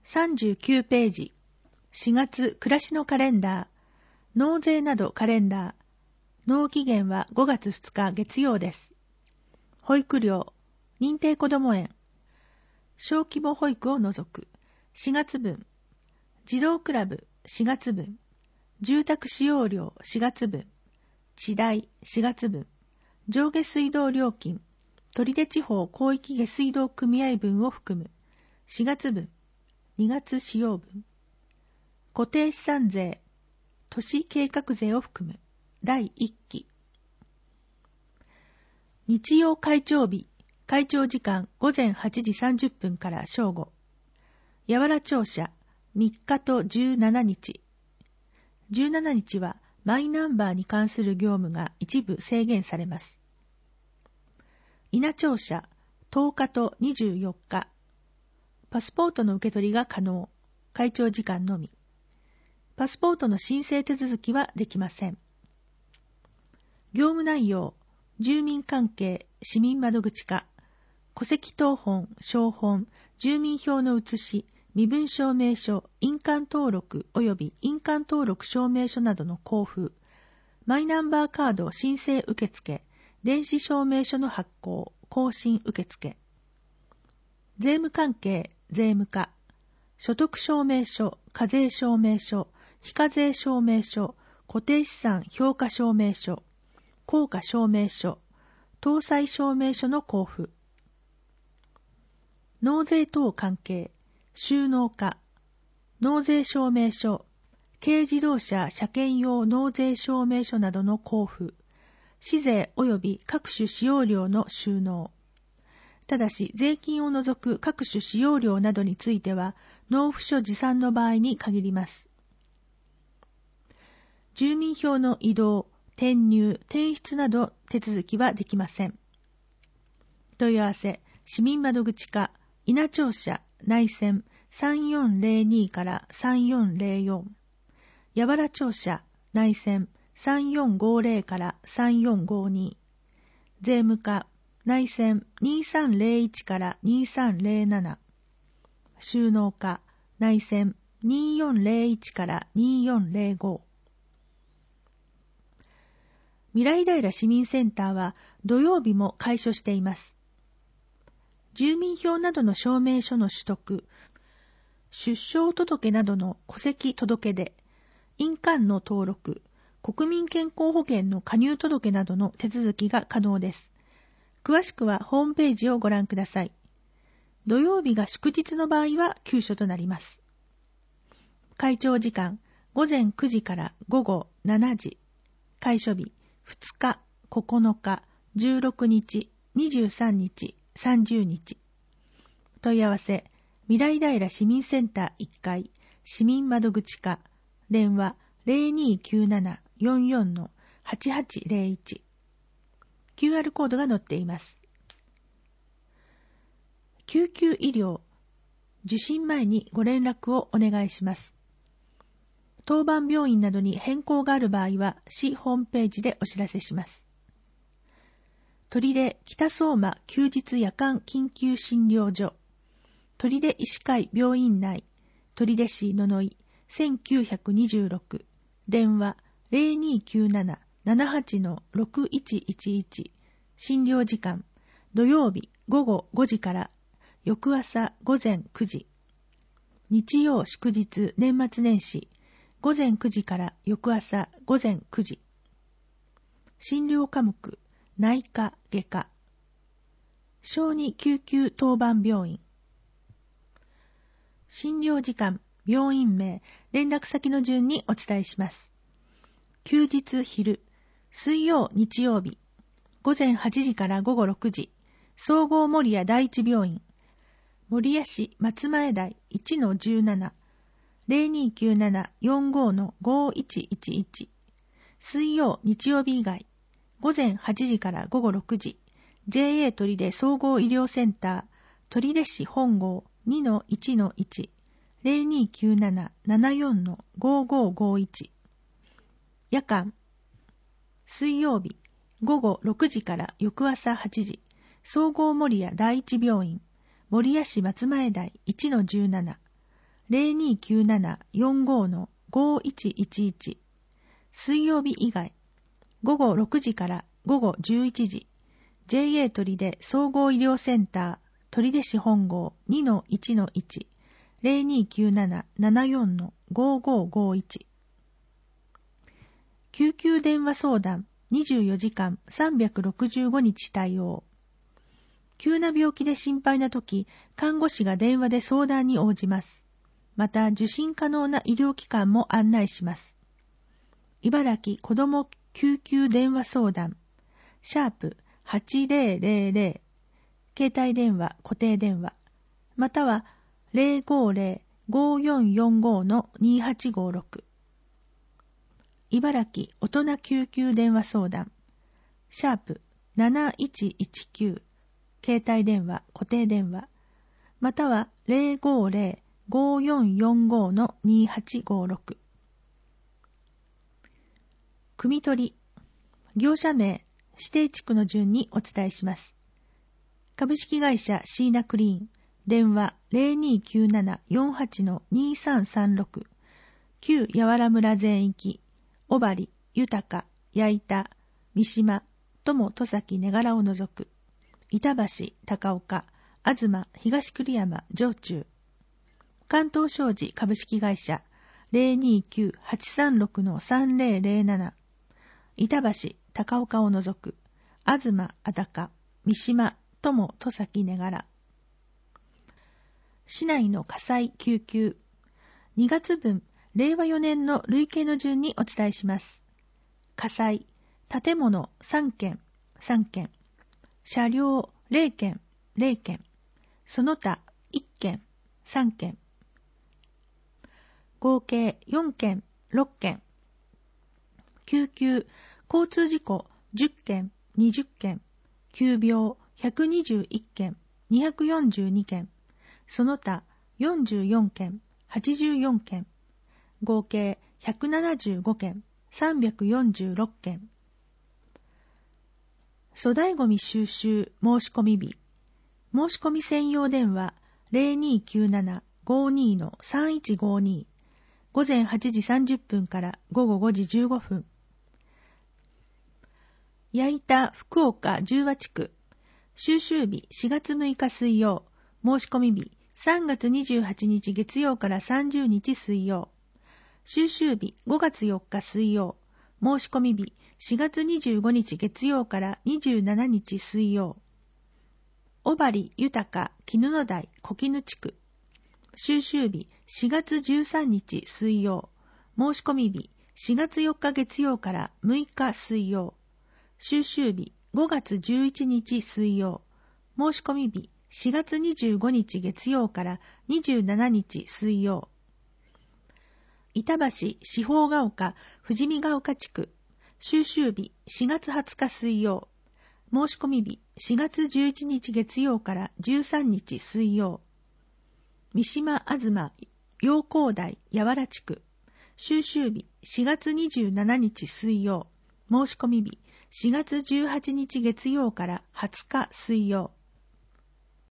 39ページ、4月暮らしのカレンダー、納税などカレンダー、納期限は5月2日月曜です。保育料、認定こども園、小規模保育を除く、4月分、児童クラブ4月分、住宅使用料4月分、地代4月分、上下水道料金、取手地方広域下水道組合分を含む、4月分、2月使用分、固定資産税、都市計画税を含む、第1期。日曜開庁日、開庁時間午前8時30分から正午。八原庁舎、3日と17日。17日はマイナンバーに関する業務が一部制限されます。稲庁舎、10日と24日。パスポートの受け取りが可能。開庁時間のみ。パスポートの申請手続きはできません。業務内容、住民関係、市民窓口課、戸籍謄本、照本、住民票の写し、身分証明書、印鑑登録及び印鑑登録証明書などの交付、マイナンバーカード申請受付、電子証明書の発行、更新受付。税務関係、税務課、所得証明書、課税証明書、非課税証明書、固定資産評価証明書、効果証明書、搭載証明書の交付。納税等関係、収納課、納税証明書、軽自動車車検用納税証明書などの交付、市税及び各種使用料の収納。ただし、税金を除く各種使用料などについては、納付書持参の場合に限ります。住民票の移動、転入、転出など手続きはできません。問い合わせ、市民窓口課、稲庁舎、内線3402から3404。八原庁舎、内線3450から3452。税務課、内線2301から2307。収納課、内線2401から2405。未来平市民センターは土曜日も開所しています。住民票などの証明書の取得、出生届などの戸籍届出、印鑑の登録、国民健康保険の加入届などの手続きが可能です。詳しくはホームページをご覧ください。土曜日が祝日の場合は休所となります。開庁時間、午前9時から午後7時。開所日、2日、9日、16日、23日、30日。問い合わせ、未来平市民センター1階、市民窓口課、電話 0297-44-8801。QR コードが載っています。救急医療、受診前にご連絡をお願いします。当番病院などに変更がある場合は、市ホームページでお知らせします。取手北相馬休日夜間緊急診療所、取手医師会病院内、取手市野々井1926、電話 0297-78-6111。診療時間、土曜日午後5時から翌朝午前9時。日曜祝日年末年始、午前9時から翌朝午前9時。診療科目、内科、外科。小児救急当番病院。診療時間、病院名、連絡先の順にお伝えします。休日昼、水曜日曜日、午前8時から午後6時、総合守谷第一病院、守谷市松前台 1-17、0297-45-5111。水曜日曜日以外、午前8時から午後6時、JA 取手総合医療センター、取手市本郷 2-1-1、0297-74-5551。夜間、水曜日、午後6時から翌朝8時、総合守谷第一病院、守谷市松前台 1-17、 0297-45-5111。水曜日以外、午後6時から午後11時、JA 取手総合医療センター、取手市本郷 2-1-1、0297-74-5551。救急電話相談24時間365日対応。急な病気で心配なとき、看護師が電話で相談に応じます。また、受診可能な医療機関も案内します。茨城子ども救急電話相談、#8000、携帯電話、固定電話、または 050-5445-2856。茨城大人救急電話相談、#7119、携帯電話、固定電話、または 050-5445-2856。汲み取り、業者名、指定地区の順にお伝えします。株式会社シーナクリーン、電話 0297-48-2336、旧八原村全域、小針、豊、矢板、三島、友、戸崎、根柄を除く、板橋、高岡、東、東栗山、上中。関東商事株式会社 029-836-3007、板橋、高岡を除く、東、安高、三島、友、戸崎、根柄。市内の火災救急。2月分、令和4年の累計の順にお伝えします。火災、建物3件、3件。車両0件、0件。その他1件、3件。合計4件、6件。救急、交通事故10件、20件。急病121件、242件。その他44件、84件。合計175件、346件。粗大ごみ収集申し込み日。申し込み専用電話 0297-52-3152。午前8時30分から午後5時15分。矢板福岡十和地区。収集日4月6日水曜。申し込み日3月28日月曜から30日水曜。収集日5月4日水曜。申し込み日4月25日月曜から27日水曜。小針、豊、絹の台、小絹地区。収集日4月13日水曜。申し込み日4月4日月曜から6日水曜。収集日5月11日水曜。申し込み日4月25日月曜から27日水曜。板橋、四方ヶ丘、富士見ヶ丘地区。収集日4月20日水曜。申し込み日4月11日月曜から13日水曜。三島、東、陽光台、八原地区。収集日4月27日水曜。申し込み日4月18日月曜から20日水曜。